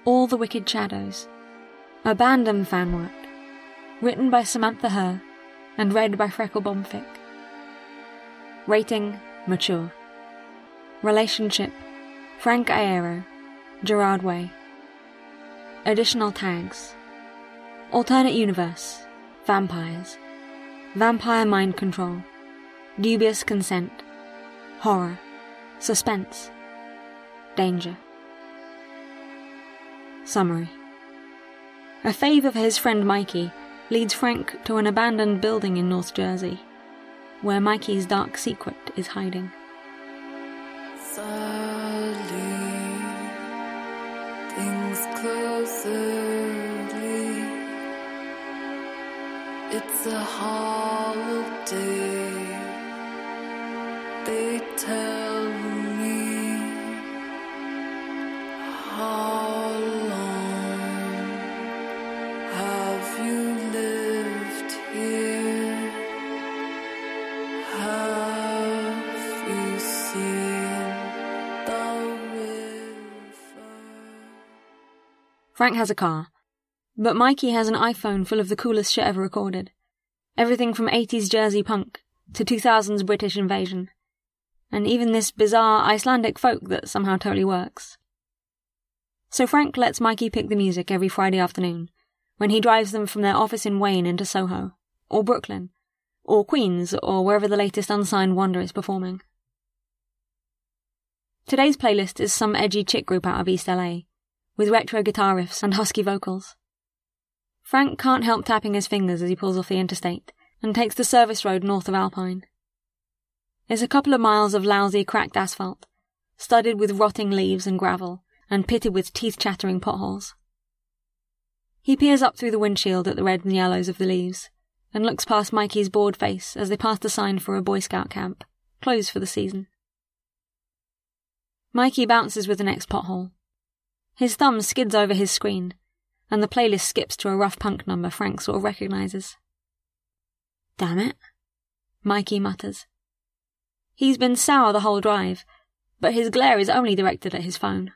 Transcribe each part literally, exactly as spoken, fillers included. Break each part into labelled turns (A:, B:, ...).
A: All the Wicked Shadows, a Bandom fanwork, written by Samantha Herr and read by Freckle Bomfick. Rating, mature. Relationship, Frank Iero, Gerard Way. Additional tags: alternate universe, vampires, vampire mind control, dubious consent, horror, suspense, danger. Summary. A fave of his friend Mikey leads Frank to an abandoned building in North Jersey, where Mikey's dark secret is hiding.
B: Sadly, things close early. It's a holiday. They tell me how long have you lived here? Have you seen the river?
A: Frank has a car, but Mikey has an iPhone full of the coolest shit ever recorded. Everything from eighties Jersey punk to two thousands British invasion, and even this bizarre Icelandic folk that somehow totally works. So Frank lets Mikey pick the music every Friday afternoon, when he drives them from their office in Wayne into Soho, or Brooklyn, or Queens, or wherever the latest unsigned wonder is performing. Today's playlist is some edgy chick group out of East L A, with retro guitar riffs and husky vocals. Frank can't help tapping his fingers as he pulls off the interstate, and takes the service road north of Alpine. It's a couple of miles of lousy, cracked asphalt, studded with rotting leaves and gravel, and pitted with teeth-chattering potholes. He peers up through the windshield at the red and yellows of the leaves, and looks past Mikey's bored face as they pass the sign for a Boy Scout camp, closed for the season. Mikey bounces with the next pothole. His thumb skids over his screen, and the playlist skips to a rough punk number Frank sort of recognises. Damn it, Mikey mutters. He's been sour the whole drive, but his glare is only directed at his phone.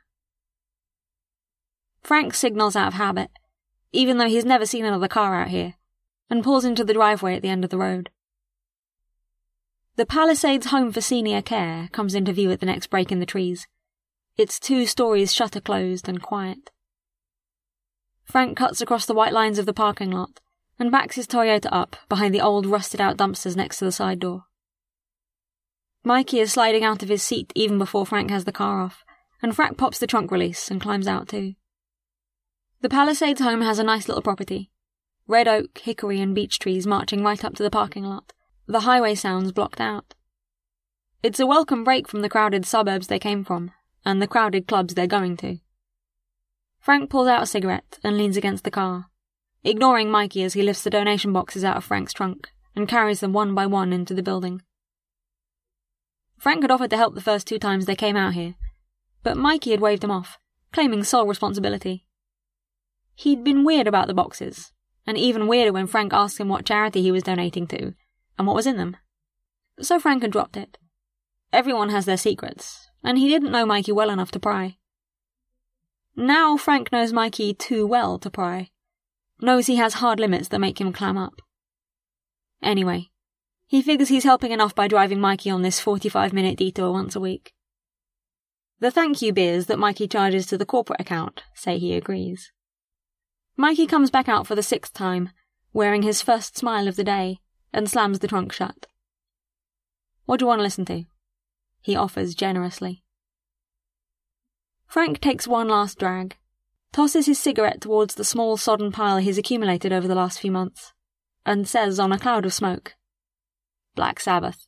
A: Frank signals out of habit, even though he's never seen another car out here, and pulls into the driveway at the end of the road. The Palisades Home for Senior Care comes into view at the next break in the trees, its two stories shutter closed and quiet. Frank cuts across the white lines of the parking lot and backs his Toyota up behind the old rusted-out dumpsters next to the side door. Mikey is sliding out of his seat even before Frank has the car off, and Frank pops the trunk release and climbs out too. The Palisades home has a nice little property. Red oak, hickory and beech trees marching right up to the parking lot, the highway sounds blocked out. It's a welcome break from the crowded suburbs they came from, and the crowded clubs they're going to. Frank pulls out a cigarette and leans against the car, ignoring Mikey as he lifts the donation boxes out of Frank's trunk and carries them one by one into the building. Frank had offered to help the first two times they came out here, but Mikey had waved him off, claiming sole responsibility. He'd been weird about the boxes, and even weirder when Frank asked him what charity he was donating to, and what was in them. So Frank had dropped it. Everyone has their secrets, and he didn't know Mikey well enough to pry. Now Frank knows Mikey too well to pry, knows he has hard limits that make him clam up. Anyway, he figures he's helping enough by driving Mikey on this forty-five minute detour once a week. The thank you beers that Mikey charges to the corporate account say he agrees. Mikey comes back out for the sixth time, wearing his first smile of the day, and slams the trunk shut. What do you want to listen to? He offers generously. Frank takes one last drag, tosses his cigarette towards the small sodden pile he's accumulated over the last few months, and says on a cloud of smoke, Black Sabbath.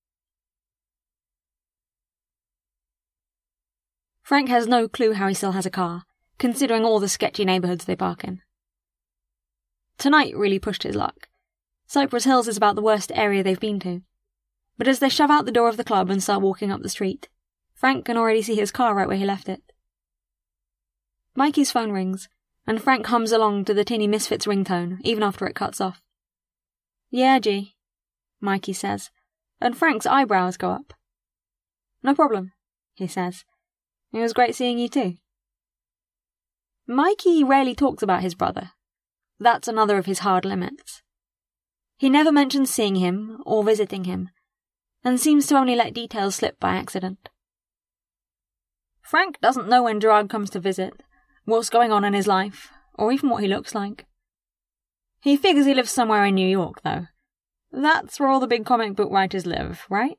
A: Frank has no clue how he still has a car, considering all the sketchy neighbourhoods they park in. Tonight really pushed his luck. Cypress Hills is about the worst area they've been to. But as they shove out the door of the club and start walking up the street, Frank can already see his car right where he left it. Mikey's phone rings, and Frank hums along to the Tinny Misfits ringtone, even after it cuts off. Yeah, G, Mikey says, and Frank's eyebrows go up. No problem, he says. It was great seeing you too. Mikey rarely talks about his brother. That's another of his hard limits. He never mentions seeing him or visiting him, and seems to only let details slip by accident. Frank doesn't know when Gerard comes to visit, what's going on in his life, or even what he looks like. He figures he lives somewhere in New York, though. That's where all the big comic book writers live, right?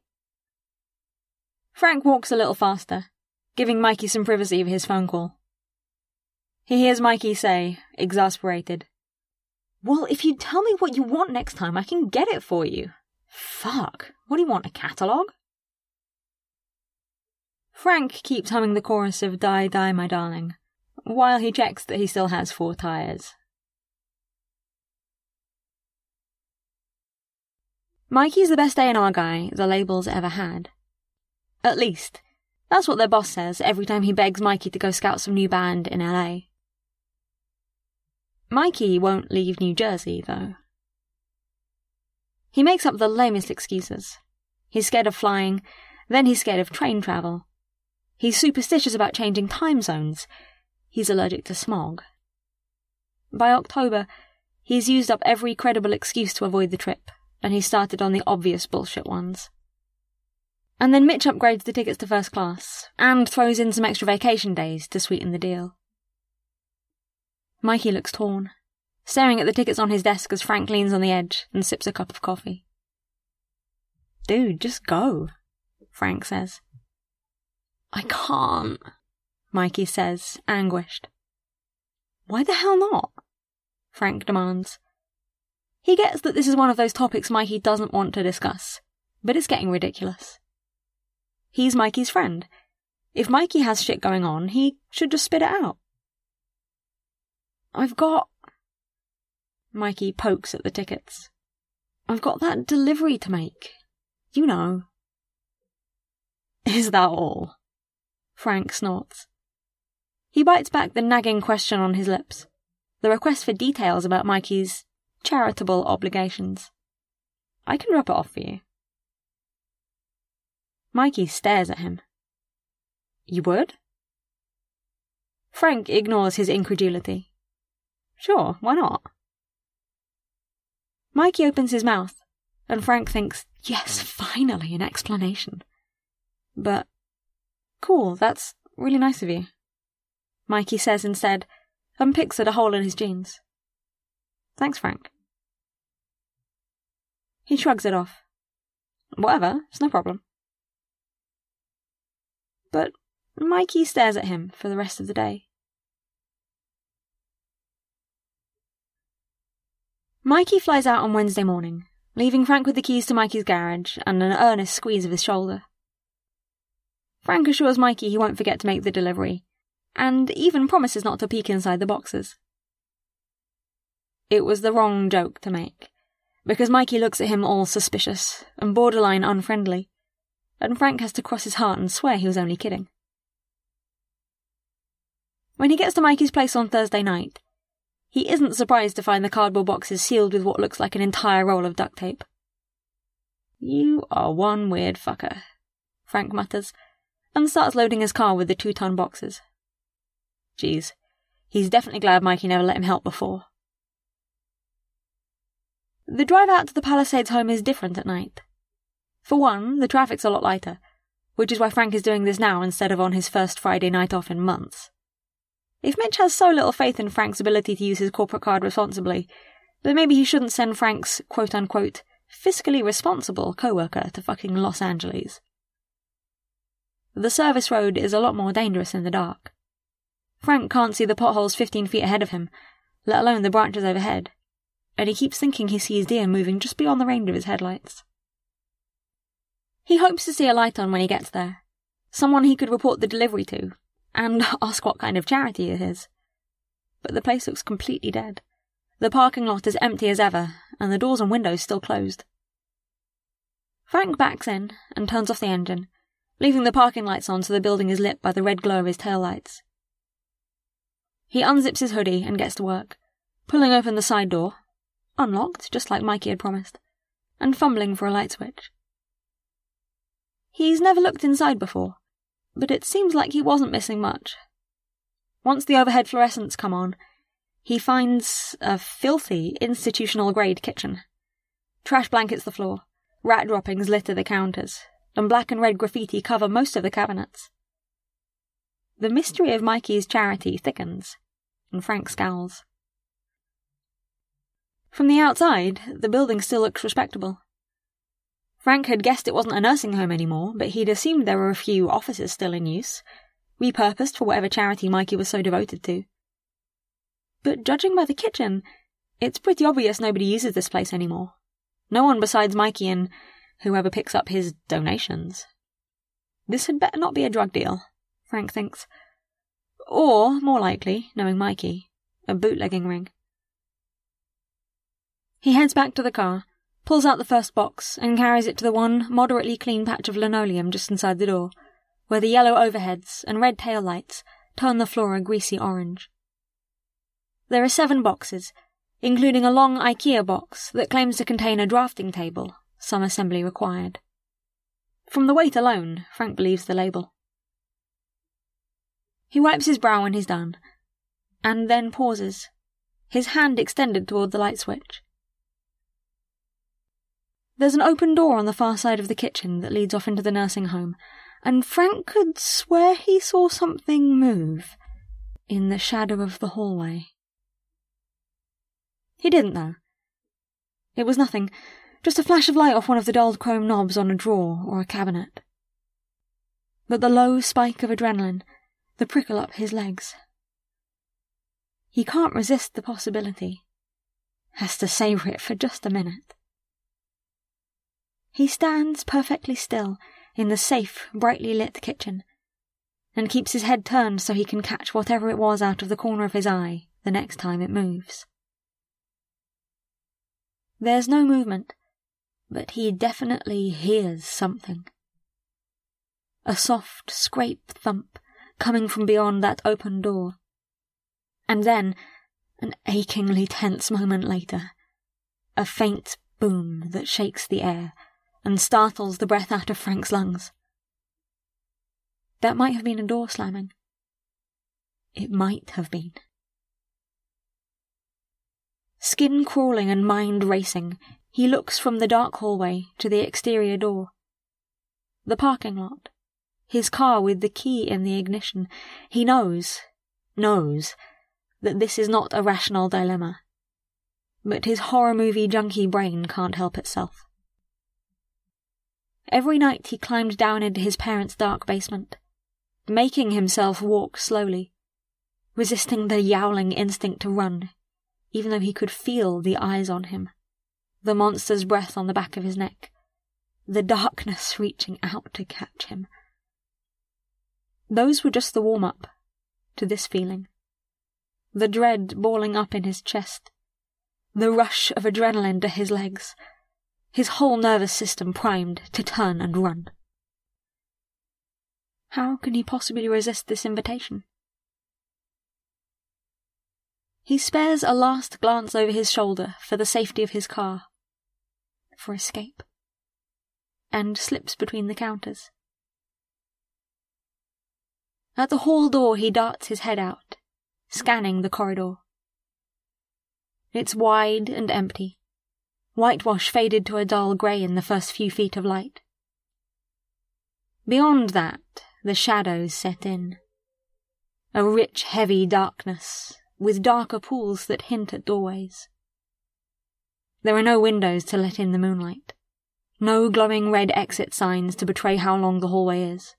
A: Frank walks a little faster, giving Mikey some privacy for his phone call. He hears Mikey say, exasperated, "Well, if you tell me what you want next time, I can get it for you. Fuck, what do you want, a catalogue?" Frank keeps humming the chorus of Die, Die, My Darling, while he checks that he still has four tyres. Mikey's the best A and R guy the label's ever had. At least, that's what their boss says every time he begs Mikey to go scout some new band in L A. Mikey won't leave New Jersey, though. He makes up the lamest excuses. He's scared of flying, then he's scared of train travel. He's superstitious about changing time zones. He's allergic to smog. By October, he's used up every credible excuse to avoid the trip, and he started on the obvious bullshit ones. And then Mitch upgrades the tickets to first class, and throws in some extra vacation days to sweeten the deal. Mikey looks torn, staring at the tickets on his desk as Frank leans on the edge and sips a cup of coffee. "Dude, just go," Frank says. "I can't," Mikey says, anguished. "Why the hell not?" Frank demands. He gets that this is one of those topics Mikey doesn't want to discuss, but it's getting ridiculous. He's Mikey's friend. If Mikey has shit going on, he should just spit it out. "I've got..." Mikey pokes at the tickets. "I've got that delivery to make. You know." "Is that all?" Frank snorts. He bites back the nagging question on his lips, the request for details about Mikey's charitable obligations. "I can drop it off for you." Mikey stares at him. "You would?" Frank ignores his incredulity. "Sure, why not?" Mikey opens his mouth, and Frank thinks, yes, finally, an explanation. But, "Cool, that's really nice of you," Mikey says instead, and picks at a hole in his jeans. "Thanks, Frank." He shrugs it off. "Whatever, it's no problem." But Mikey stares at him for the rest of the day. Mikey flies out on Wednesday morning, leaving Frank with the keys to Mikey's garage and an earnest squeeze of his shoulder. Frank assures Mikey he won't forget to make the delivery, and even promises not to peek inside the boxes. It was the wrong joke to make, because Mikey looks at him all suspicious and borderline unfriendly, and Frank has to cross his heart and swear he was only kidding. When he gets to Mikey's place on Thursday night, he isn't surprised to find the cardboard boxes sealed with what looks like an entire roll of duct tape. "You are one weird fucker," Frank mutters, and starts loading his car with the two-ton boxes. Geez, he's definitely glad Mikey never let him help before. The drive out to the Palisades home is different at night. For one, the traffic's a lot lighter, which is why Frank is doing this now instead of on his first Friday night off in months. If Mitch has so little faith in Frank's ability to use his corporate card responsibly, then maybe he shouldn't send Frank's quote-unquote fiscally responsible co-worker to fucking Los Angeles. The service road is a lot more dangerous in the dark. Frank can't see the potholes fifteen feet ahead of him, let alone the branches overhead, and he keeps thinking he sees deer moving just beyond the range of his headlights. He hopes to see a light on when he gets there, someone he could report the delivery to, and ask what kind of charity it is. But the place looks completely dead. The parking lot is empty as ever, and the doors and windows still closed. Frank backs in and turns off the engine, leaving the parking lights on so the building is lit by the red glow of his taillights. He unzips his hoodie and gets to work, pulling open the side door, unlocked just like Mikey had promised, and fumbling for a light switch. He's never looked inside before, but it seems like he wasn't missing much. Once the overhead fluorescents come on, he finds a filthy, institutional-grade kitchen. Trash blankets the floor, rat droppings litter the counters, and black and red graffiti cover most of the cabinets. The mystery of Mikey's charity thickens, and Frank scowls. From the outside, the building still looks respectable. Frank had guessed it wasn't a nursing home anymore, but he'd assumed there were a few offices still in use, repurposed for whatever charity Mikey was so devoted to. But judging by the kitchen, it's pretty obvious nobody uses this place anymore. No one besides Mikey and whoever picks up his donations. This had better not be a drug deal, Frank thinks. Or, more likely, knowing Mikey, a bootlegging ring. He heads back to the car, pulls out the first box, and carries it to the one moderately clean patch of linoleum just inside the door, where the yellow overheads and red tail lights turn the floor a greasy orange. There are seven boxes, including a long IKEA box that claims to contain a drafting table, some assembly required. From the weight alone, Frank believes the label. He wipes his brow when he's done, and then pauses, his hand extended toward the light switch. There's an open door on the far side of the kitchen that leads off into the nursing home, and Frank could swear he saw something move in the shadow of the hallway. He didn't, though. It was nothing, just a flash of light off one of the dulled chrome knobs on a drawer or a cabinet. But the low spike of adrenaline, the prickle up his legs. He can't resist the possibility. Has to savour it for just a minute. He stands perfectly still in the safe, brightly lit kitchen, and keeps his head turned so he can catch whatever it was out of the corner of his eye the next time it moves. There's no movement, but he definitely hears something. A soft, scrape thump coming from beyond that open door. And then, an achingly tense moment later, a faint boom that shakes the air and startles the breath out of Frank's lungs. That might have been a door slamming. It might have been. Skin crawling and mind racing, he looks from the dark hallway to the exterior door. The parking lot. His car with the key in the ignition. He knows, knows, that this is not a rational dilemma. But his horror movie junkie brain can't help itself. Every night he climbed down into his parents' dark basement, making himself walk slowly, resisting the yowling instinct to run, even though he could feel the eyes on him, the monster's breath on the back of his neck, the darkness reaching out to catch him. Those were just the warm-up to this feeling, the dread balling up in his chest, the rush of adrenaline to his legs, his whole nervous system primed to turn and run. How can he possibly resist this invitation? He spares a last glance over his shoulder for the safety of his car, for escape, and slips between the counters. At the hall door he darts his head out, scanning the corridor. It's wide and empty, whitewash faded to a dull grey in the first few feet of light. Beyond that, the shadows set in. A rich, heavy darkness, with darker pools that hint at doorways. There are no windows to let in the moonlight, no glowing red exit signs to betray how long the hallway is.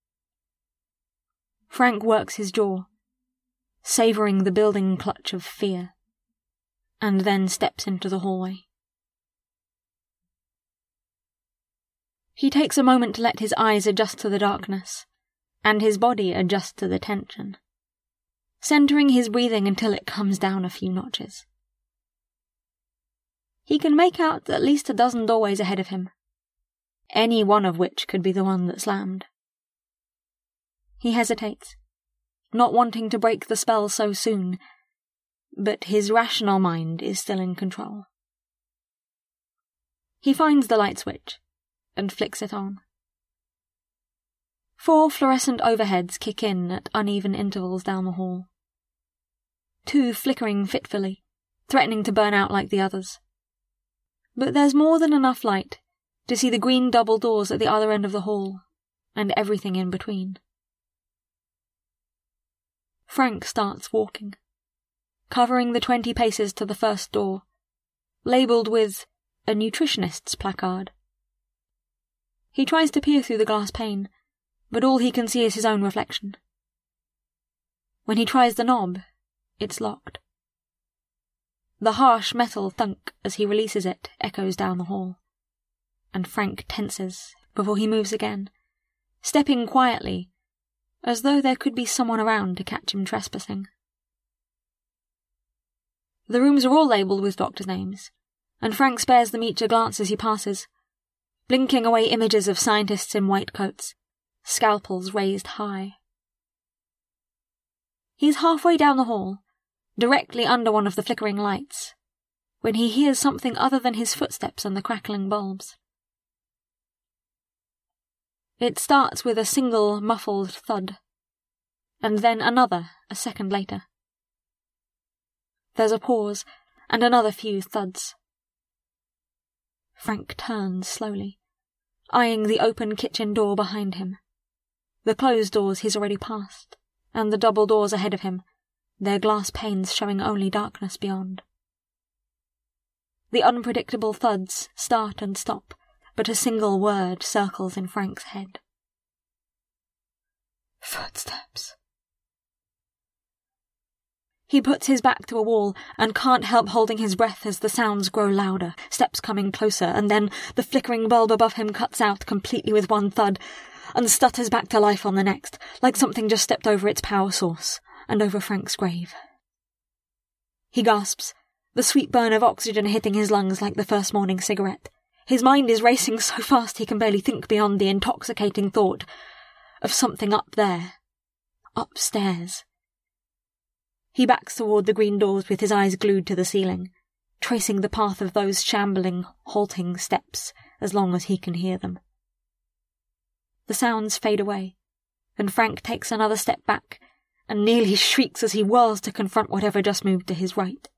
A: Frank works his jaw, savouring the building clutch of fear, and then steps into the hallway. He takes a moment to let his eyes adjust to the darkness, and his body adjust to the tension, centering his breathing until it comes down a few notches. He can make out at least a dozen doorways ahead of him, any one of which could be the one that slammed. He hesitates, not wanting to break the spell so soon, but his rational mind is still in control. He finds the light switch and flicks it on. Four fluorescent overheads kick in at uneven intervals down the hall. Two flickering fitfully, threatening to burn out like the others. But there's more than enough light to see the green double doors at the other end of the hall, and everything in between. Frank starts walking, covering the twenty paces to the first door, labelled with a nutritionist's placard. He tries to peer through the glass pane, but all he can see is his own reflection. When he tries the knob, it's locked. The harsh metal thunk as he releases it echoes down the hall, and Frank tenses before he moves again, stepping quietly, as though there could be someone around to catch him trespassing. The rooms are all labelled with doctors' names, and Frank spares them each a glance as he passes, blinking away images of scientists in white coats, scalpels raised high. He's halfway down the hall, directly under one of the flickering lights, when he hears something other than his footsteps and the crackling bulbs. It starts with a single muffled thud, and then another a second later. There's a pause, and another few thuds. Frank turns slowly, eyeing the open kitchen door behind him, the closed doors he's already passed, and the double doors ahead of him, their glass panes showing only darkness beyond. The unpredictable thuds start and stop, but a single word circles in Frank's head. Footsteps. He puts his back to a wall and can't help holding his breath as the sounds grow louder, steps coming closer, and then the flickering bulb above him cuts out completely with one thud and stutters back to life on the next, like something just stepped over its power source and over Frank's grave. He gasps, the sweet burn of oxygen hitting his lungs like the first morning cigarette. His mind is racing so fast he can barely think beyond the intoxicating thought of something up there, upstairs. He backs toward the green doors with his eyes glued to the ceiling, tracing the path of those shambling, halting steps as long as he can hear them. The sounds fade away, and Frank takes another step back and nearly shrieks as he whirls to confront whatever just moved to his right.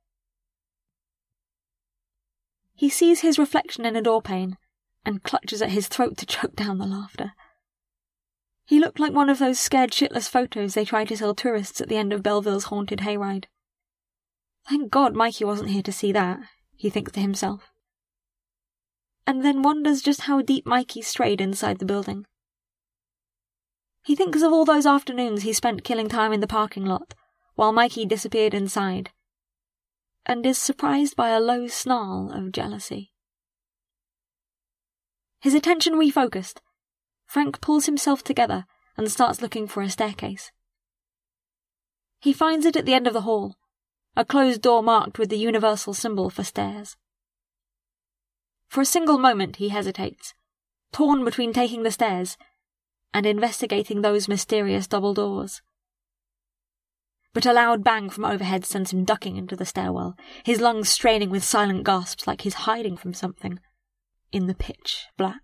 A: He sees his reflection in a doorpane and clutches at his throat to choke down the laughter. He looked like one of those scared shitless photos they try to sell tourists at the end of Belleville's haunted hayride. Thank God Mikey wasn't here to see that, he thinks to himself. And then wonders just how deep Mikey strayed inside the building. He thinks of all those afternoons he spent killing time in the parking lot, while Mikey disappeared inside, and is surprised by a low snarl of jealousy. His attention refocused, Frank pulls himself together and starts looking for a staircase. He finds it at the end of the hall, a closed door marked with the universal symbol for stairs. For a single moment he hesitates, torn between taking the stairs and investigating those mysterious double doors. But a loud bang from overhead sends him ducking into the stairwell, his lungs straining with silent gasps like he's hiding from something in the pitch black.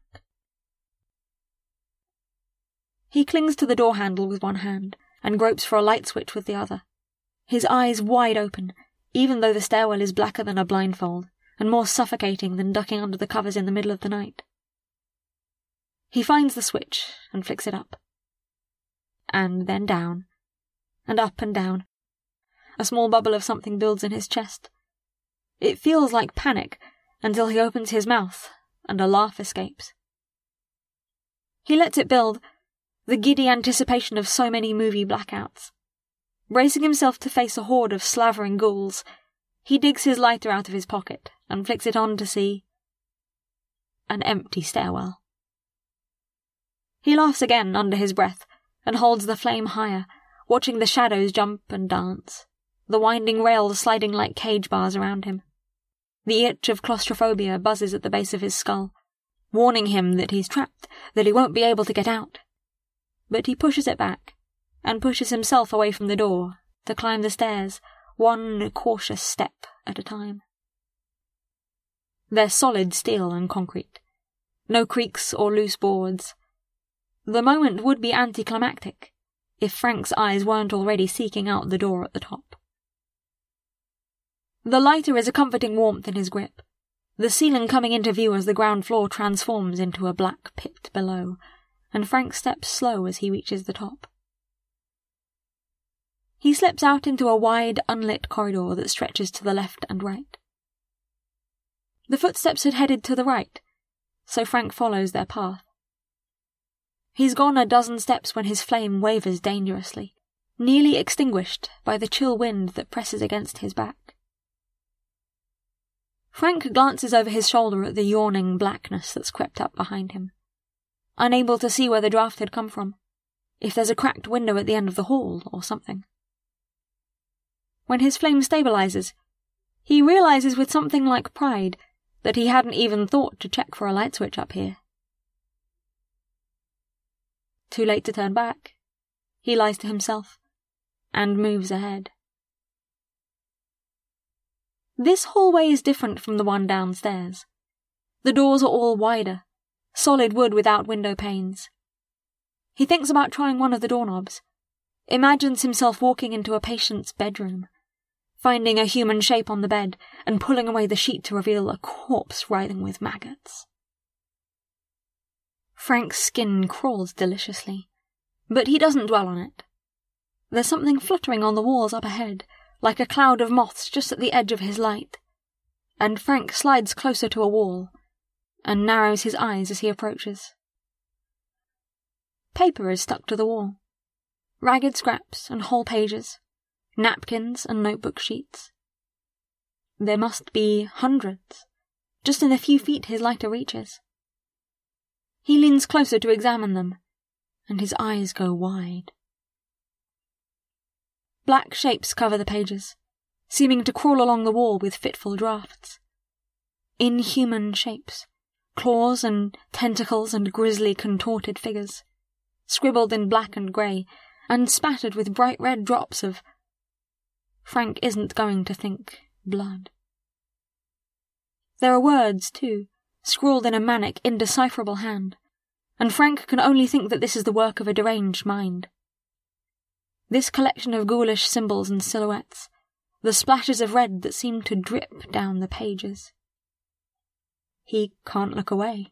A: He clings to the door handle with one hand and gropes for a light switch with the other, his eyes wide open, even though the stairwell is blacker than a blindfold and more suffocating than ducking under the covers in the middle of the night. He finds the switch and flicks it up, and then down, and up and down. A small bubble of something builds in his chest. It feels like panic until he opens his mouth and a laugh escapes. He lets it build, the giddy anticipation of so many movie blackouts. Bracing himself to face a horde of slavering ghouls, he digs his lighter out of his pocket and flicks it on to see an empty stairwell. He laughs again under his breath and holds the flame higher, watching the shadows jump and dance, the winding rails sliding like cage bars around him. The itch of claustrophobia buzzes at the base of his skull, warning him that he's trapped, that he won't be able to get out. But he pushes it back, and pushes himself away from the door, to climb the stairs, one cautious step at a time. They're solid steel and concrete, no creaks or loose boards. The moment would be anticlimactic if Frank's eyes weren't already seeking out the door at the top. The lighter is a comforting warmth in his grip, the ceiling coming into view as the ground floor transforms into a black pit below, and Frank steps slow as he reaches the top. He slips out into a wide, unlit corridor that stretches to the left and right. The footsteps had headed to the right, so Frank follows their path. He's gone a dozen steps when his flame wavers dangerously, nearly extinguished by the chill wind that presses against his back. Frank glances over his shoulder at the yawning blackness that's crept up behind him, unable to see where the draft had come from, if there's a cracked window at the end of the hall or something. When his flame stabilizes, he realizes with something like pride that he hadn't even thought to check for a light switch up here. Too late to turn back, he lies to himself, and moves ahead. This hallway is different from the one downstairs. The doors are all wider, solid wood without window panes. He thinks about trying one of the doorknobs, imagines himself walking into a patient's bedroom, finding a human shape on the bed and pulling away the sheet to reveal a corpse writhing with maggots. Frank's skin crawls deliciously, but he doesn't dwell on it. There's something fluttering on the walls up ahead, like a cloud of moths just at the edge of his light, and Frank slides closer to a wall and narrows his eyes as he approaches. Paper is stuck to the wall, ragged scraps and whole pages, napkins and notebook sheets. There must be hundreds, just in the few feet his lighter reaches. He leans closer to examine them, and his eyes go wide. Black shapes cover the pages, seeming to crawl along the wall with fitful drafts. Inhuman shapes, claws and tentacles and grisly contorted figures, scribbled in black and grey, and spattered with bright red drops of... Frank isn't going to think blood. There are words, too, scrawled in a manic, indecipherable hand, and Frank can only think that this is the work of a deranged mind. This collection of ghoulish symbols and silhouettes, the splashes of red that seem to drip down the pages. He can't look away.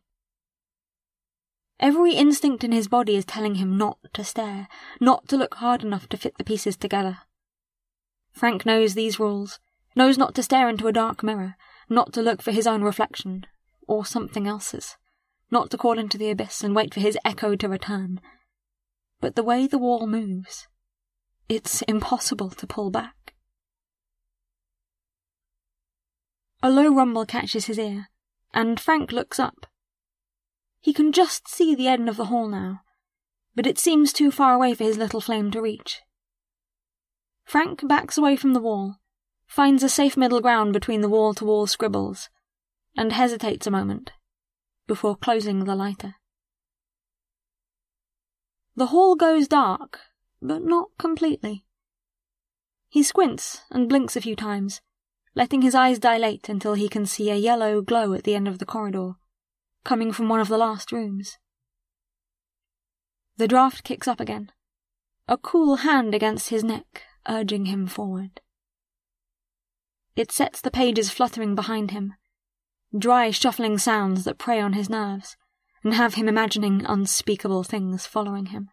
A: Every instinct in his body is telling him not to stare, not to look hard enough to fit the pieces together. Frank knows these rules, knows not to stare into a dark mirror, not to look for his own reflection, or something else's, not to call into the abyss and wait for his echo to return. But the way the wall moves, it's impossible to pull back. A low rumble catches his ear, and Frank looks up. He can just see the end of the hall now, but it seems too far away for his little flame to reach. Frank backs away from the wall, finds a safe middle ground between the wall-to-wall scribbles, and hesitates a moment, before closing the lighter. The hall goes dark, but not completely. He squints and blinks a few times, letting his eyes dilate until he can see a yellow glow at the end of the corridor, coming from one of the last rooms. The draft kicks up again, a cool hand against his neck, urging him forward. It sets the pages fluttering behind him, dry shuffling sounds that prey on his nerves, and have him imagining unspeakable things following him.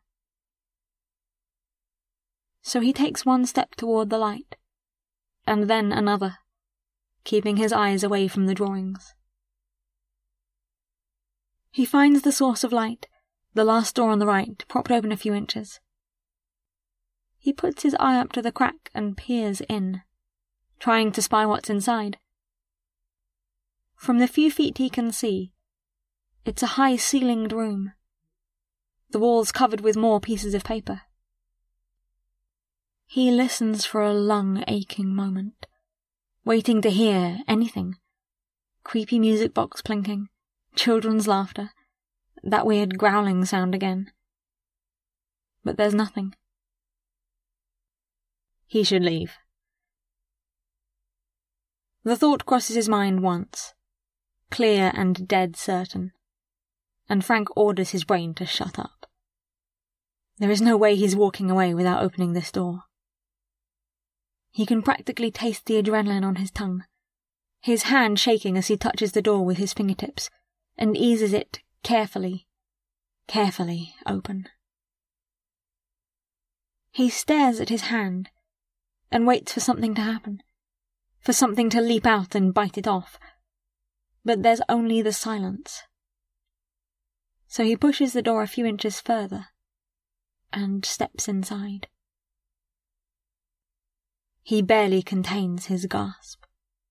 A: So he takes one step toward the light, and then another, keeping his eyes away from the drawings. He finds the source of light, the last door on the right, propped open a few inches. He puts his eye up to the crack and peers in, trying to spy what's inside. From the few feet he can see, it's a high-ceilinged room, the walls covered with more pieces of paper. He listens for a lung-aching moment, waiting to hear anything. Creepy music box plinking, children's laughter, that weird growling sound again. But there's nothing. He should leave. The thought crosses his mind once, clear and dead certain, and Frank orders his brain to shut up. There is no way he's walking away without opening this door. He can practically taste the adrenaline on his tongue, his hand shaking as he touches the door with his fingertips, and eases it carefully, carefully open. He stares at his hand, and waits for something to happen, for something to leap out and bite it off, but there's only the silence. So he pushes the door a few inches further, and steps inside. He barely contains his gasp.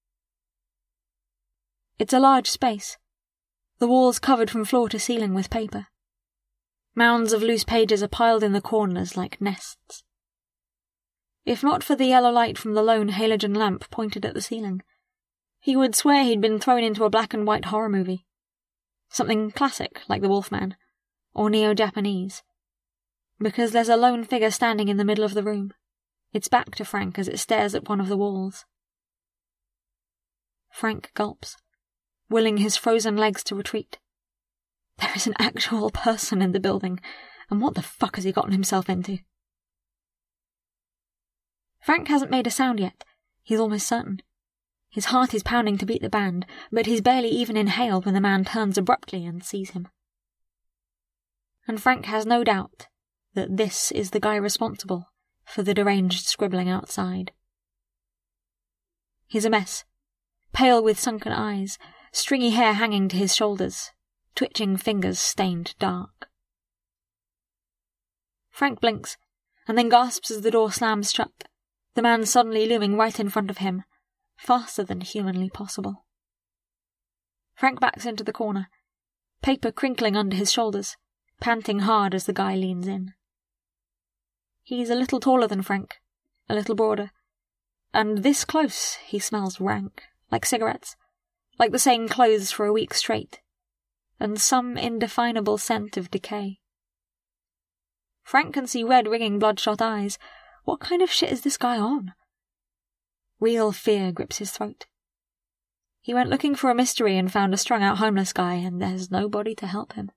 A: It's a large space, the walls covered from floor to ceiling with paper. Mounds of loose pages are piled in the corners like nests. If not for the yellow light from the lone halogen lamp pointed at the ceiling, he would swear he'd been thrown into a black and white horror movie. Something classic, like The Wolfman, or Neo-Japanese. Because there's a lone figure standing in the middle of the room, its back to Frank as it stares at one of the walls. Frank gulps, willing his frozen legs to retreat. There is an actual person in the building, and what the fuck has he gotten himself into? Frank hasn't made a sound yet, he's almost certain. His heart is pounding to beat the band, but he's barely even inhaled when the man turns abruptly and sees him. And Frank has no doubt that this is the guy responsible for the deranged scribbling outside. He's a mess, pale with sunken eyes, stringy hair hanging to his shoulders, twitching fingers stained dark. Frank blinks, and then gasps as the door slams shut, the man suddenly looming right in front of him, faster than humanly possible. Frank backs into the corner, paper crinkling under his shoulders, panting hard as the guy leans in. He's a little taller than Frank, a little broader, and this close he smells rank, like cigarettes, like the same clothes for a week straight, and some indefinable scent of decay. Frank can see red, ringing, bloodshot eyes. What kind of shit is this guy on? Real fear grips his throat. He went looking for a mystery and found a strung-out homeless guy, and there's nobody to help him.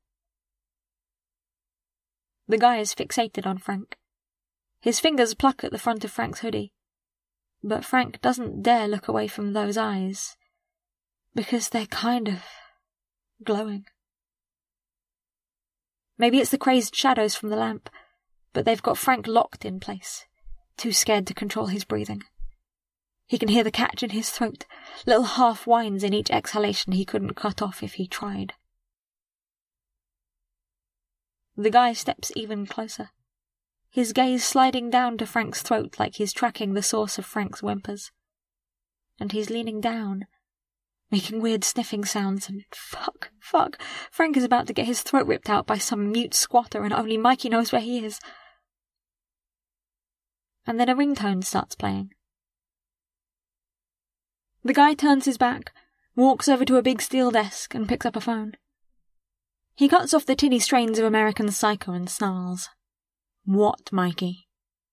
A: The guy is fixated on Frank. His fingers pluck at the front of Frank's hoodie, but Frank doesn't dare look away from those eyes, because they're kind of glowing. Maybe it's the crazed shadows from the lamp, but they've got Frank locked in place, too scared to control his breathing. He can hear the catch in his throat, little half whines in each exhalation he couldn't cut off if he tried. The guy steps even closer, his gaze sliding down to Frank's throat like he's tracking the source of Frank's whimpers. And he's leaning down, making weird sniffing sounds, and fuck, fuck, Frank is about to get his throat ripped out by some mute squatter, and only Mikey knows where he is. And then a ringtone starts playing. The guy turns his back, walks over to a big steel desk, and picks up a phone. He cuts off the tinny strains of American Psycho and snarls. What, Mikey?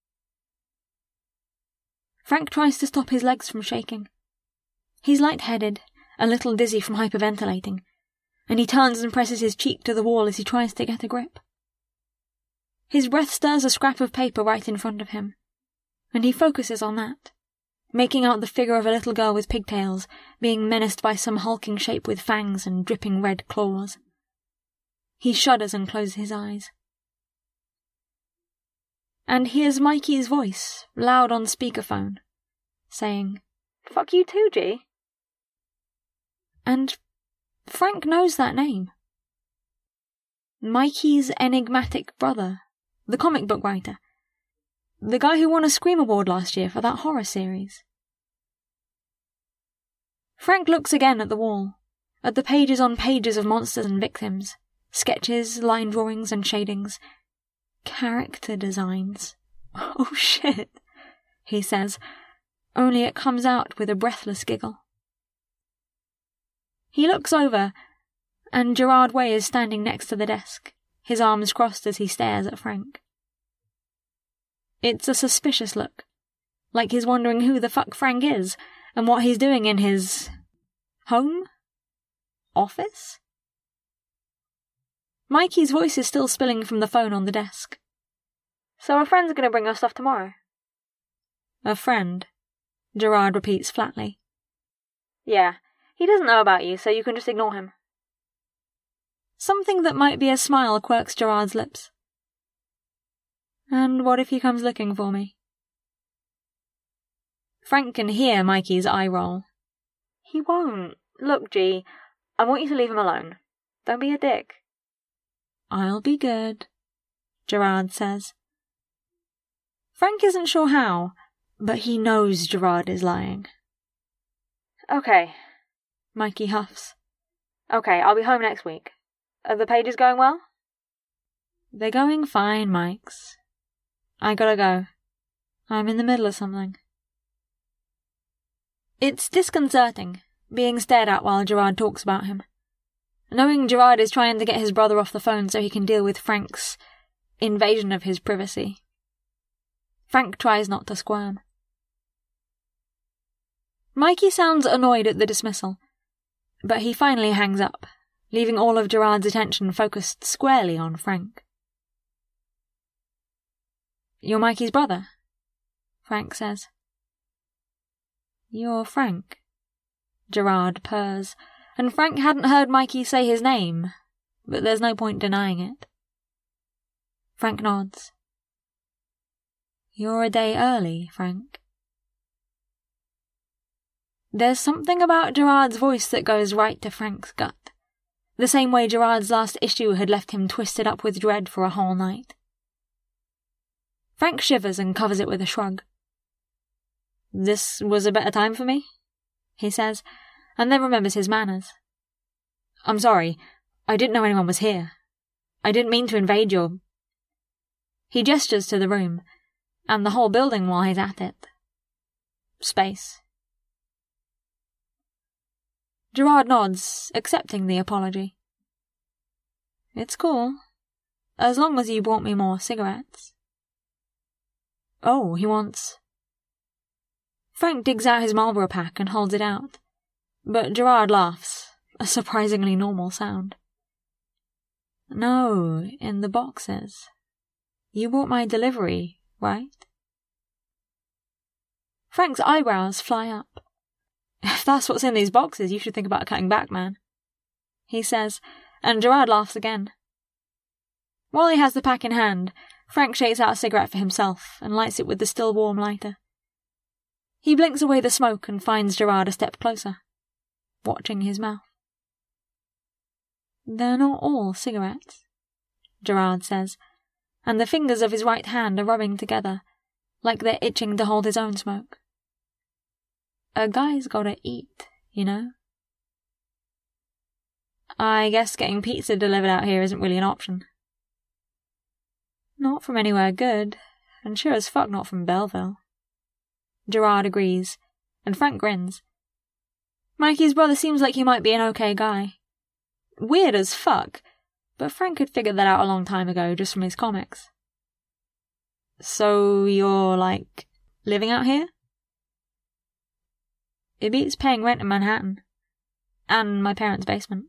A: Frank tries to stop his legs from shaking. He's lightheaded, a little dizzy from hyperventilating, and he turns and presses his cheek to the wall as he tries to get a grip. His breath stirs a scrap of paper right in front of him, and he focuses on that, making out the figure of a little girl with pigtails, being menaced by some hulking shape with fangs and dripping red claws. He shudders and closes his eyes. And hears Mikey's voice, loud on speakerphone, saying, "Fuck you too, G." And Frank knows that name. Mikey's enigmatic brother, the comic book writer, the guy who won a Scream Award last year for that horror series. Frank looks again at the wall, at the pages on pages of monsters and victims, sketches, line drawings and shadings, character designs. Oh shit, he says, only it comes out with a breathless giggle. He looks over, and Gerard Way is standing next to the desk, his arms crossed as he stares at Frank. It's a suspicious look, like he's wondering who the fuck Frank is, and what he's doing in his... home? Office? Mikey's voice is still spilling from the phone on the desk. So a friend's going to bring us stuff tomorrow. A friend, Gerard repeats flatly. Yeah, he doesn't know about you, so you can just ignore him. Something that might be a smile quirks Gerard's lips. And what if he comes looking for me? Frank can hear Mikey's eye roll. He won't. Look, G, I want you to leave him alone. Don't be a dick. I'll be good, Gerard says. Frank isn't sure how, but he knows Gerard is lying. Okay, Mikey huffs. Okay, I'll be home next week. Are the pages going well? They're going fine, Mikes. I gotta go. I'm in the middle of something. It's disconcerting, being stared at while Gerard talks about him. Knowing Gerard is trying to get his brother off the phone so he can deal with Frank's invasion of his privacy. Frank tries not to squirm. Mikey sounds annoyed at the dismissal, but he finally hangs up, leaving all of Gerard's attention focused squarely on Frank. You're Mikey's brother, Frank says. You're Frank, Gerard purrs, and Frank hadn't heard Mikey say his name, but there's no point denying it. Frank nods. You're a day early, Frank. There's something about Gerard's voice that goes right to Frank's gut, the same way Gerard's last issue had left him twisted up with dread for a whole night. Frank shivers and covers it with a shrug. This was a better time for me, he says, and then remembers his manners. I'm sorry, I didn't know anyone was here. I didn't mean to invade your... He gestures to the room, and the whole building while he's at it. Space. Gerard nods, accepting the apology. It's cool, as long as you brought me more cigarettes. Oh, he wants... Frank digs out his Marlboro pack and holds it out, but Gerard laughs, a surprisingly normal sound. No, in the boxes. You bought my delivery, right? Frank's eyebrows fly up. If that's what's in these boxes, you should think about cutting back, man, he says, and Gerard laughs again. While he has the pack in hand, Frank shakes out a cigarette for himself and lights it with the still warm lighter. He blinks away the smoke and finds Gerard a step closer, watching his mouth. They're not all cigarettes, Gerard says, and the fingers of his right hand are rubbing together, like they're itching to hold his own smoke. A guy's gotta eat, you know? I guess getting pizza delivered out here isn't really an option. Not from anywhere good, and sure as fuck not from Belleville. Gerard agrees, and Frank grins. Mikey's brother seems like he might be an okay guy. Weird as fuck, but Frank had figured that out a long time ago just from his comics. So you're, like, living out here? It beats paying rent in Manhattan. And my parents' basement.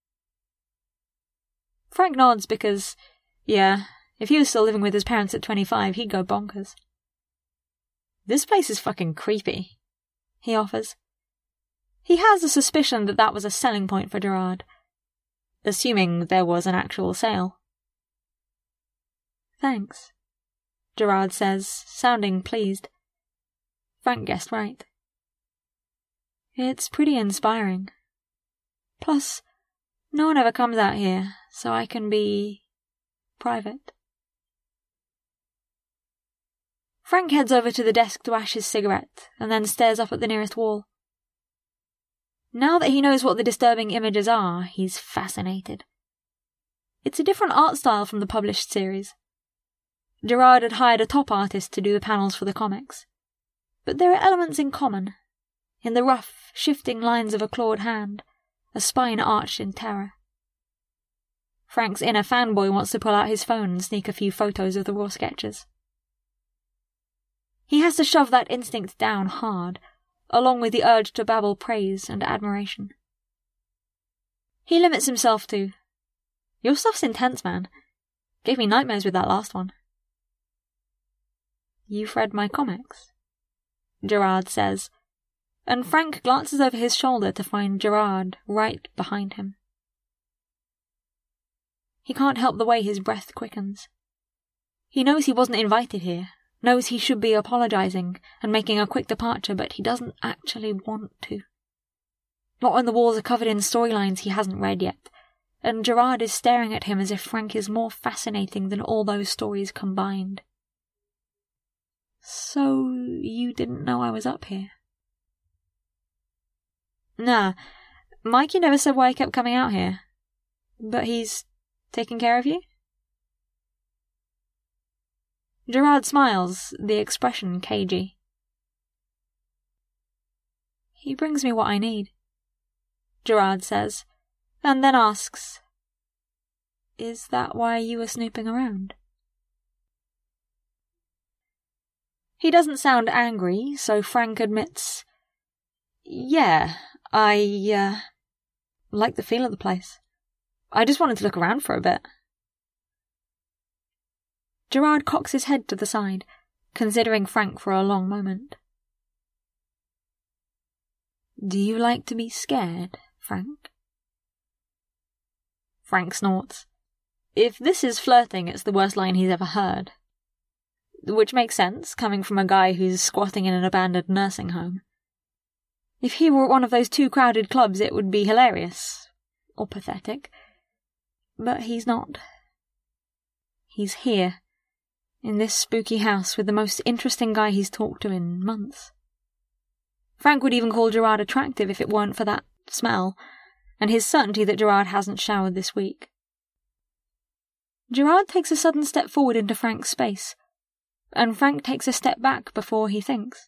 A: Frank nods because, yeah, if he was still living with his parents at twenty-five, he'd go bonkers. This place is fucking creepy, he offers. He has a suspicion that that was a selling point for Gerard, assuming there was an actual sale. Thanks, Gerard says, sounding pleased. Frank guessed right. It's pretty inspiring. Plus, no one ever comes out here, so I can be... private. Frank heads over to the desk to ash his cigarette, and then stares up at the nearest wall. Now that he knows what the disturbing images are, he's fascinated. It's a different art style from the published series. Gerard had hired a top artist to do the panels for the comics. But there are elements in common, in the rough, shifting lines of a clawed hand, a spine arched in terror. Frank's inner fanboy wants to pull out his phone and sneak a few photos of the raw sketches. He has to shove that instinct down hard, along with the urge to babble praise and admiration. He limits himself to, "Your stuff's intense, man. Gave me nightmares with that last one." You've read my comics, Gerard says, and Frank glances over his shoulder to find Gerard right behind him. He can't help the way his breath quickens. He knows he wasn't invited here, knows he should be apologising and making a quick departure, but he doesn't actually want to. Not when the walls are covered in storylines he hasn't read yet, and Gerard is staring at him as if Frank is more fascinating than all those stories combined. So, you didn't know I was up here? Nah, Mikey never said why I kept coming out here. But he's taking care of you? Gerard smiles, the expression cagey. He brings me what I need, Gerard says, and then asks, Is that why you were snooping around? He doesn't sound angry, so Frank admits, Yeah, I, uh, like the feel of the place. I just wanted to look around for a bit. Gerard cocks his head to the side, considering Frank for a long moment. Do you like to be scared, Frank? Frank snorts. If this is flirting, it's the worst line he's ever heard. Which makes sense, coming from a guy who's squatting in an abandoned nursing home. If he were at one of those two crowded clubs, it would be hilarious. Or pathetic. But he's not. He's here, in this spooky house with the most interesting guy he's talked to in months. Frank would even call Gerard attractive if it weren't for that smell, and his certainty that Gerard hasn't showered this week. Gerard takes a sudden step forward into Frank's space, and Frank takes a step back before he thinks.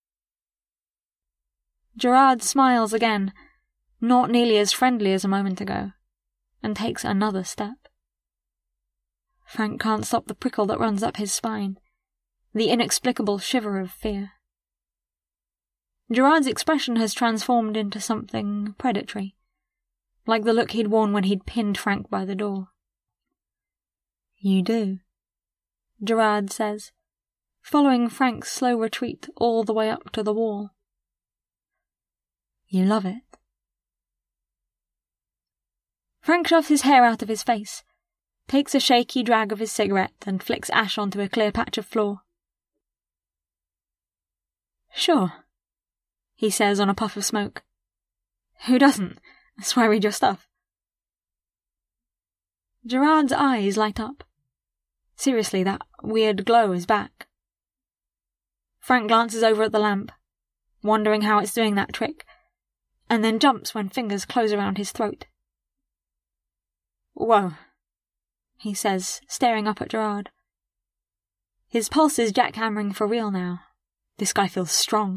A: Gerard smiles again, not nearly as friendly as a moment ago, and takes another step. Frank can't stop the prickle that runs up his spine, the inexplicable shiver of fear. Gerard's expression has transformed into something predatory, like the look he'd worn when he'd pinned Frank by the door. You do, Gerard says, following Frank's slow retreat all the way up to the wall. You love it. Frank shoves his hair out of his face, takes a shaky drag of his cigarette and flicks ash onto a clear patch of floor. Sure, he says on a puff of smoke. Who doesn't? That's why I read your stuff. Gerard's eyes light up. Seriously, that weird glow is back. Frank glances over at the lamp, wondering how it's doing that trick, and then jumps when fingers close around his throat. Whoa, he says, staring up at Gerard. His pulse is jackhammering for real now. This guy feels strong.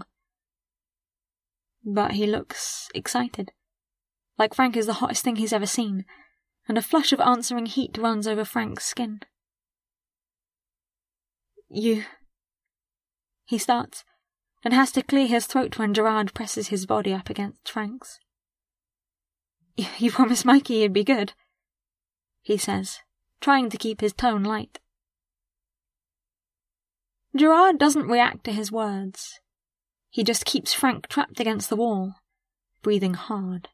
A: But he looks excited, like Frank is the hottest thing he's ever seen, and a flush of answering heat runs over Frank's skin. You... He starts, and has to clear his throat when Gerard presses his body up against Frank's. You promised Mikey you'd be good, he says, trying to keep his tone light. Gerard doesn't react to his words. He just keeps Frank trapped against the wall, breathing hard.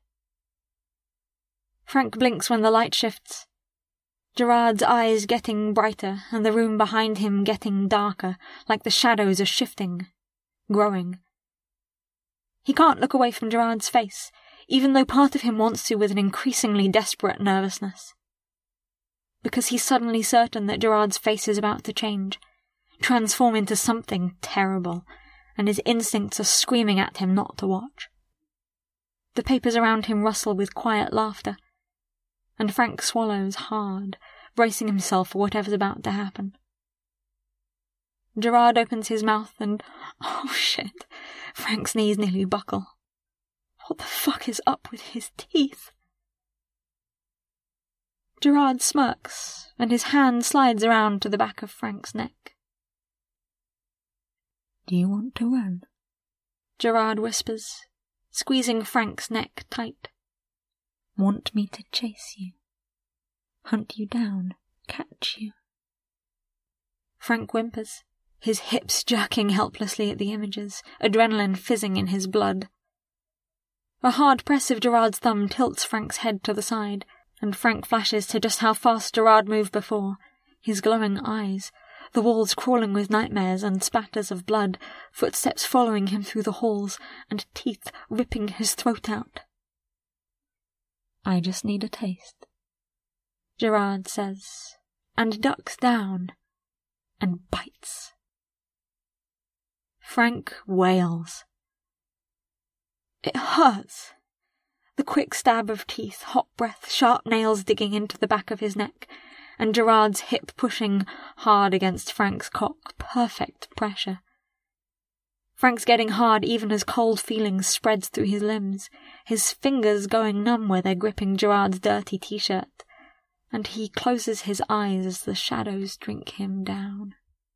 A: Frank blinks when the light shifts, Gerard's eyes getting brighter and the room behind him getting darker, like the shadows are shifting, growing. He can't look away from Gerard's face, even though part of him wants to with an increasingly desperate nervousness. Because he's suddenly certain that Gerard's face is about to change, transform into something terrible, and his instincts are screaming at him not to watch. The papers around him rustle with quiet laughter, and Frank swallows hard, bracing himself for whatever's about to happen. Gerard opens his mouth and, oh shit, Frank's knees nearly buckle. What the fuck is up with his teeth? Gerard smirks, and his hand slides around to the back of Frank's neck. Do you want to run? Gerard whispers, squeezing Frank's neck tight. Want me to chase you? Hunt you down, catch you? Frank whimpers, his hips jerking helplessly at the images, adrenaline fizzing in his blood. A hard press of Gerard's thumb tilts Frank's head to the side, and Frank flashes to just how fast Gerard moved before, his glowing eyes, the walls crawling with nightmares and spatters of blood, footsteps following him through the halls, and teeth ripping his throat out. "I just need a taste," Gerard says, and ducks down, and bites. Frank wails. It hurts. The quick stab of teeth, hot breath, sharp nails digging into the back of his neck, and Gerard's hip pushing hard against Frank's cock. Perfect pressure. Frank's getting hard even as cold feelings spreads through his limbs, his fingers going numb where they're gripping Gerard's dirty t-shirt, and he closes his eyes as the shadows drink him down.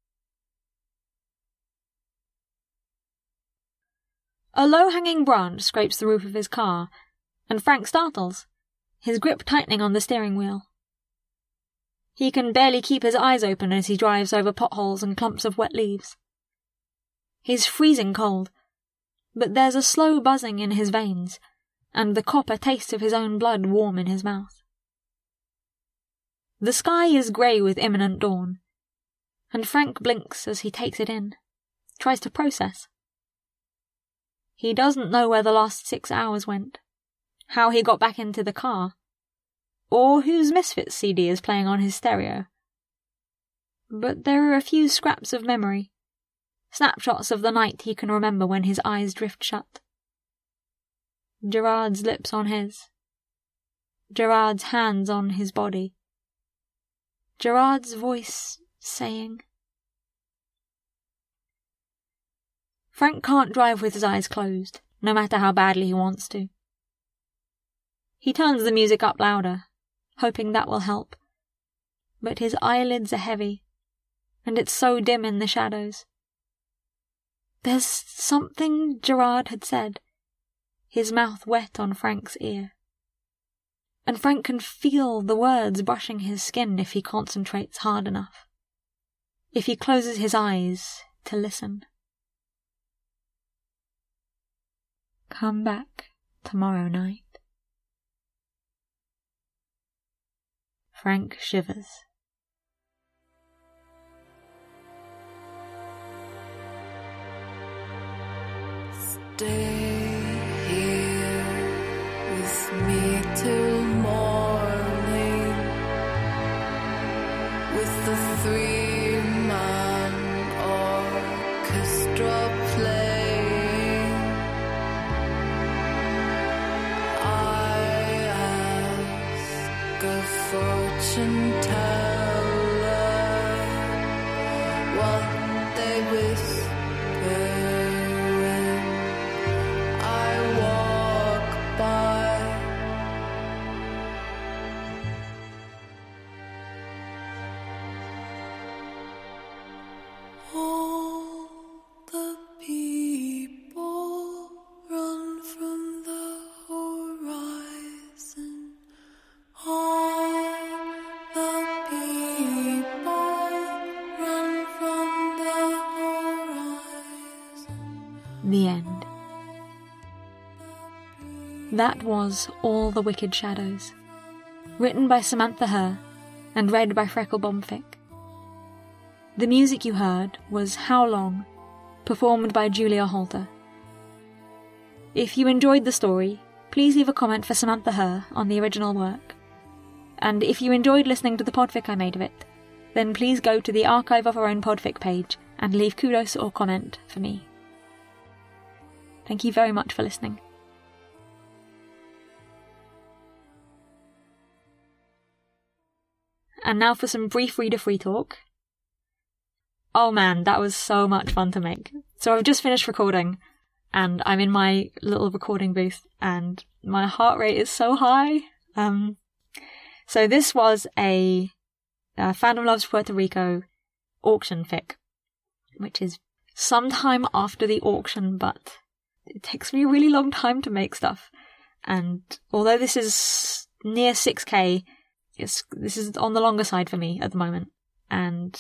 A: A low-hanging branch scrapes the roof of his car, and Frank startles, his grip tightening on the steering wheel. He can barely keep his eyes open as he drives over potholes and clumps of wet leaves. He's freezing cold, but there's a slow buzzing in his veins, and the copper taste of his own blood warm in his mouth. The sky is grey with imminent dawn, and Frank blinks as he takes it in, tries to process. He doesn't know where the last six hours went, how he got back into the car, or whose Misfits C D is playing on his stereo. But there are a few scraps of memory, snapshots of the night he can remember when his eyes drift shut. Gerard's lips on his. Gerard's hands on his body. Gerard's voice saying... Frank can't drive with his eyes closed, no matter how badly he wants to. He turns the music up louder, hoping that will help. But his eyelids are heavy, and it's so dim in the shadows. There's something Gerard had said, his mouth wet on Frank's ear. And Frank can feel the words brushing his skin if he concentrates hard enough, if he closes his eyes to listen. Come back tomorrow night. Frank shivers.
B: Stay here with me till morning, with the three-man orchestra playing. I ask a fortune teller what they whisper when I walk by. All the people run from the horizon. All the people run from the horizon.
A: The end. That was All the Wicked Shadows, written by Samantha Herr and read by Freckle Bomfick. The music you heard was How Long, performed by Julia Holter. If you enjoyed the story, please leave a comment for Samantha Herr on the original work. And if you enjoyed listening to the podfic I made of it, then please go to the Archive of Our Own podfic page and leave kudos or comment for me. Thank you very much for listening. And now for some brief reader free talk. Oh man, that was so much fun to make. So I've just finished recording, and I'm in my little recording booth, and my heart rate is so high. Um, so this was a, a Fandom Loves Puerto Rico auction fic, which is sometime after the auction, but it takes me a really long time to make stuff. And although this is near six K, it's, this is on the longer side for me at the moment. And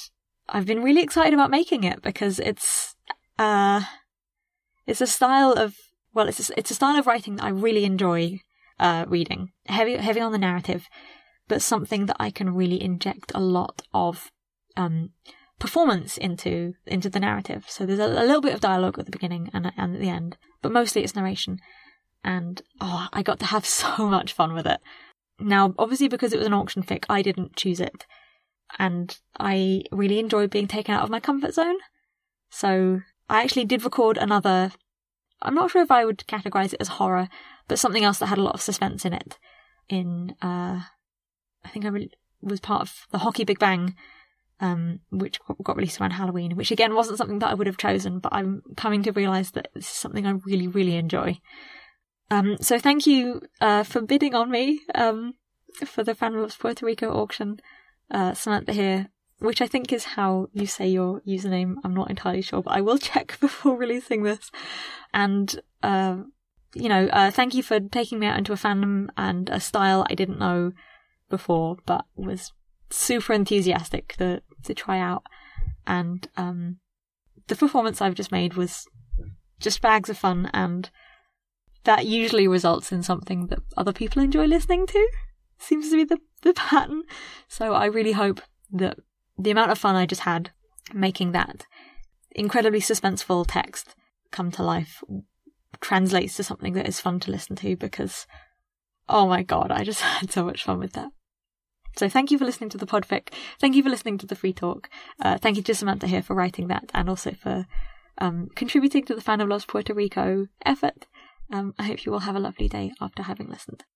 A: I've been really excited about making it because it's uh, it's a style of well, it's a, it's a style of writing that I really enjoy uh, reading. Heavy heavy on the narrative, but something that I can really inject a lot of um, performance into into the narrative. So there's a, a little bit of dialogue at the beginning and and at the end, but mostly it's narration. And oh, I got to have so much fun with it. Now, obviously, because it was an auction fic, I didn't choose it. And I really enjoyed being taken out of my comfort zone. So I actually did record another, I'm not sure if I would categorise it as horror, but something else that had a lot of suspense in it. In, uh, I think I really was part of the Hockey Big Bang, um, which got released around Halloween, which again wasn't something that I would have chosen, but I'm coming to realise that this is something I really, really enjoy. Um, so thank you uh, for bidding on me um, for the Fandom Loves Puerto Rico auction, uh, Samantha here, which I think is how you say your username. I'm not entirely sure, but I will check before releasing this. And, uh, you know, uh, thank you for taking me out into a fandom and a style I didn't know before, but was super enthusiastic to, to try out. And um, the performance I've just made was just bags of fun, and that usually results in something that other people enjoy listening to. Seems to be the, the pattern. So I really hope that the amount of fun I just had making that incredibly suspenseful text come to life translates to something that is fun to listen to, because, oh my god, I just had so much fun with that. So thank you for listening to the podfic. Thank you for listening to the free talk. Uh, thank you to Samantha here for writing that, and also for um, contributing to the Fandom Loves Puerto Rico effort. Um, I hope you all have a lovely day after having listened.